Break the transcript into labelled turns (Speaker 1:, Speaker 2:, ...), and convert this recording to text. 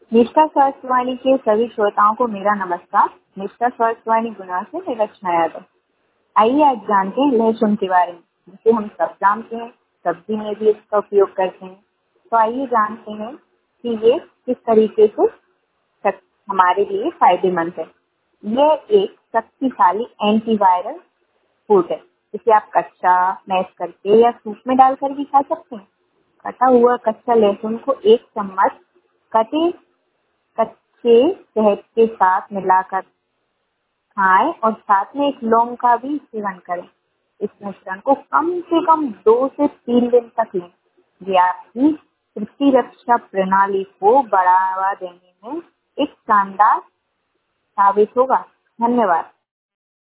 Speaker 1: निष्ठा स्वास्थ्यवाणी के सभी श्रोताओं को मेरा नमस्कार। निष्ठा स्वास्थ्यवाणी गुना से मेरा यादव। आइए आज जानते हैं लहसुन के बारे में, जिसे हम सब जानते हैं, सब्जी में भी इसका उपयोग करते हैं। तो आइए जानते हैं कि ये किस तरीके से हमारे लिए फायदेमंद है। यह एक शक्तिशाली एंटीवायरल फूड है। इसे आप कच्चा मैश करके या सूप में डालकर भी खा सकते हैं। कटा हुआ कच्चा लहसुन को एक चम्मच कटे कच्चे शहद के साथ मिलाकर खाएं और साथ में एक लौंग का भी सेवन करें। इस मिश्रण को कम से कम 2 से 3 दिन तक लें। ये आपकी प्रतिरक्षा प्रणाली को बढ़ावा देने में एक शानदार साबित होगा। धन्यवाद।